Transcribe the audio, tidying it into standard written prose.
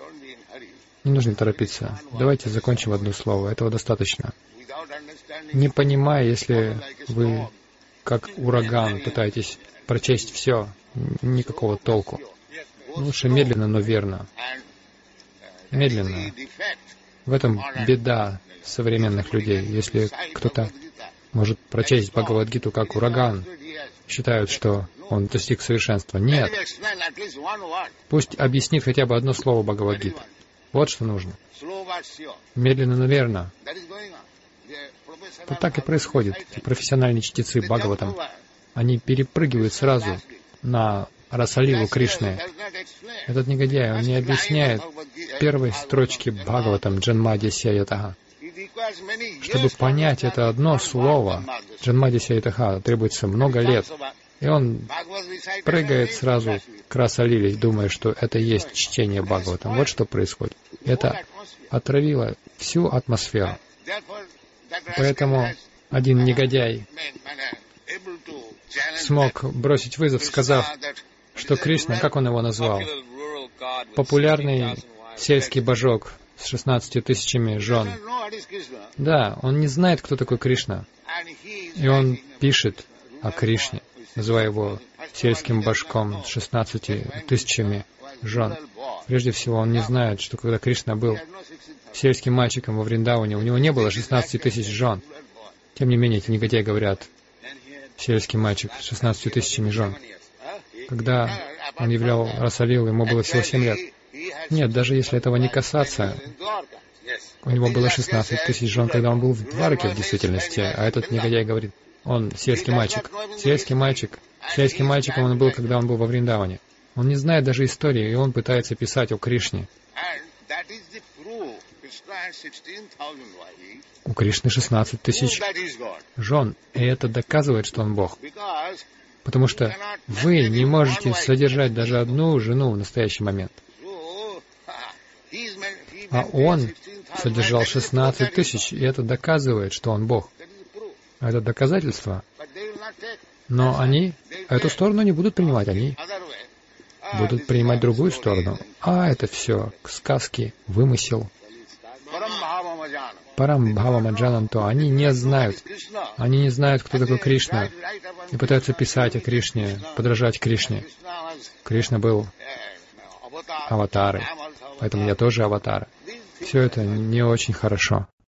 Не нужно торопиться. Давайте закончим одно слово. Этого достаточно. Не понимая, если вы, как ураган, пытаетесь прочесть все, никакого толку. Лучше медленно, но верно. Медленно. В этом беда современных людей. Если кто-то может прочесть Бхагавад-гиту как ураган, считают, что он достиг совершенства. Нет. Пусть объяснит хотя бы одно слово Бхагавад-гиты. Вот что нужно. Медленно, но верно. Вот так и происходит. Эти профессиональные чтецы Бхагаватам, они перепрыгивают сразу на Расалилу Кришны. Этот негодяй, он не объясняет первой строчки Бхагаватам Джанмадьясья Ятаха. Чтобы понять это одно слово, Джанмадьясья Ятаха, требуется много лет. И он прыгает сразу к Расалиле, думая, что это и есть чтение Бхагаватам. Вот что происходит. Это отравило всю атмосферу. Поэтому один негодяй смог бросить вызов, сказав, что Кришна, как он его назвал, популярный сельский божок с 16 тысячами жен. Да, он не знает, кто такой Кришна. И он пишет о Кришне, называя его сельским божком с 16 тысячами жен. Прежде всего, он не знает, что когда Кришна был сельским мальчиком во Вриндаване, у него не было 16 тысяч жен. Тем не менее, эти негодяи говорят, сельский мальчик с 16 тысячами жен. Когда он являл Расалилу, ему было всего 7 лет. Нет, даже если этого не касаться, у него было 16 тысяч жен, когда он был в Двараке в действительности, а этот негодяй говорит, он сельский мальчик. Сельский мальчик. Сельским мальчиком он был, когда он был во Вриндаване. Он не знает даже истории, и он пытается писать о Кришне. У Кришны 16 тысяч жен, и это доказывает, что он Бог. Потому что вы не можете содержать даже одну жену в настоящий момент. А он содержал 16 тысяч, и это доказывает, что он Бог. Это доказательство. Но они эту сторону не будут принимать, они будут принимать другую сторону. А это все сказки, вымысел. Парамбхавамаджананто. Они не знают. Они не знают, кто такой Кришна. И пытаются писать о Кришне, подражать Кришне. Кришна был аватарой. Поэтому я тоже аватар. Все это не очень хорошо.